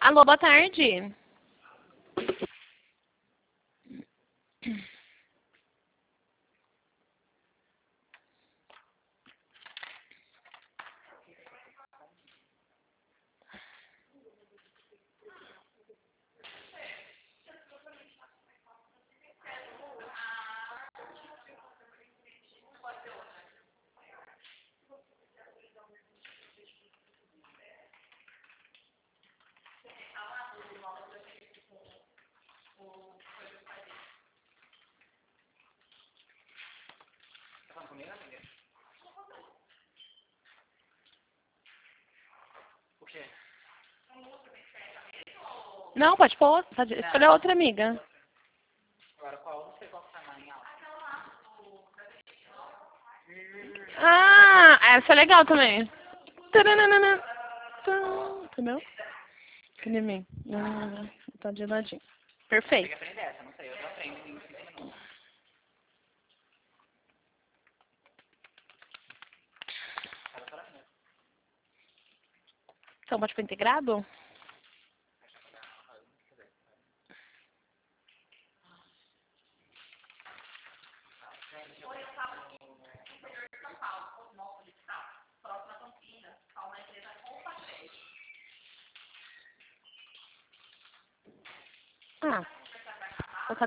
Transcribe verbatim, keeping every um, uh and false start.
Alô, boa tarde. O quê? Não, pode pôr. Pode escolher outra amiga. Agora qual? Não sei qual que tá mais em alta. Ah, essa é legal também. Taranana. Tá, entendeu? Que nem mim. Ah, tá de ladinho. Tem Perfeito. que aprender essa, não sei. Eu já aprendo em cinco minutos. Cada hora mesmo. Então, pode pôr integrado? Ah.